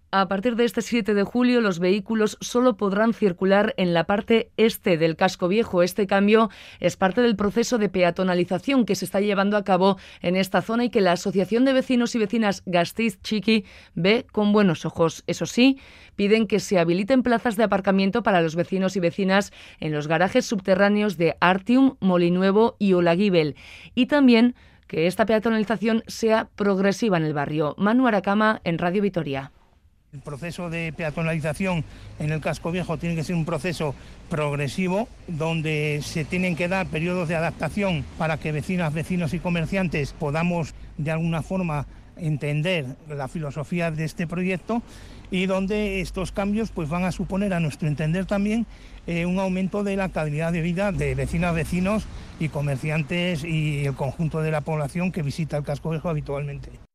A partir de este 7 de julio, los vehículos solo podrán circular en la parte este del casco viejo. Este cambio es parte del proceso de peatonalización que se está llevando a cabo en esta zona y que la Asociación de Vecinos y Vecinas Gasteiz Txiki ve con buenos ojos. Eso sí, piden que se habiliten plazas de aparcamiento para los vecinos y vecinas en los garajes subterráneos de Artium, Molinuevo y Olaguibel. Y también que esta peatonalización sea progresiva en el barrio. Manu Aracama, en Radio Vitoria. El proceso de peatonalización en el casco viejo tiene que ser un proceso progresivo, donde se tienen que dar periodos de adaptación para que vecinas, vecinos y comerciantes podamos de alguna forma entender la filosofía de este proyecto, y donde estos cambios pues van a suponer, a nuestro entender también, un aumento de la calidad de vida de vecinas, vecinos y comerciantes y el conjunto de la población que visita el casco viejo habitualmente.